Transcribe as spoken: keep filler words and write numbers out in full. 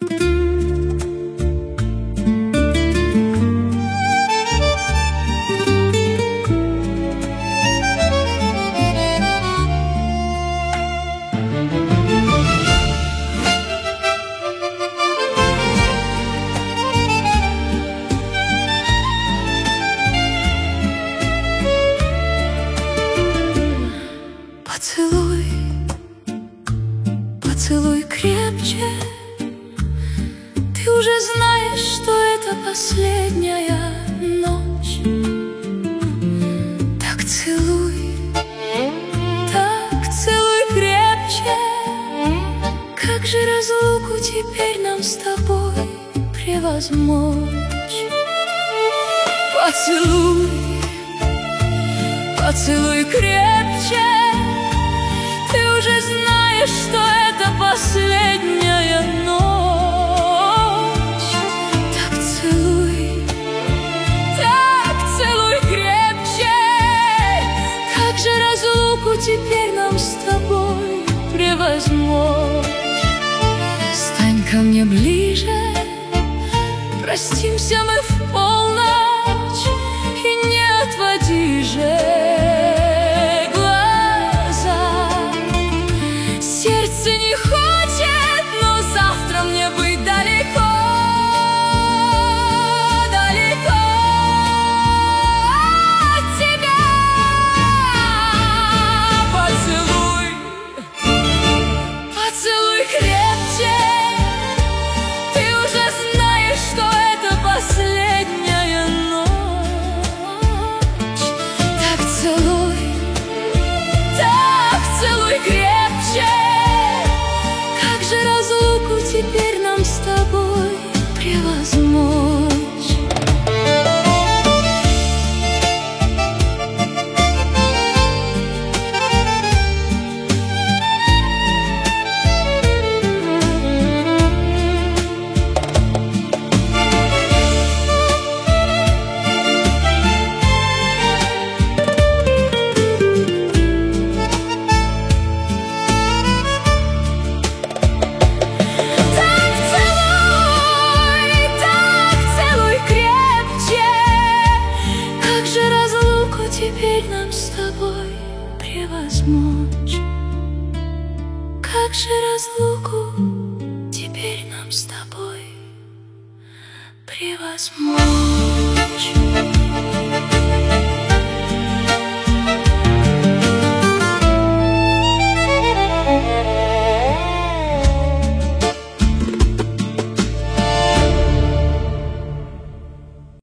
Поцелуй, поцелуй крепче. Ты уже знаешь, что это последняя ночь. Так целуй, так целуй крепче. Как же разлуку теперь нам с тобой превозмочь? Поцелуй, поцелуй крепче. Ты уже знаешь, что это последняя ночь. Так целуй, так целуй крепче. Как же разлуку теперь нам с тобой превозмочь? Стань ко мне ближе, простимся мы в полночь, и не отводи же теперь нам с тобой превозмочь. Теперь нам с тобой превозмочь. Как же разлуку теперь нам с тобой превозмочь?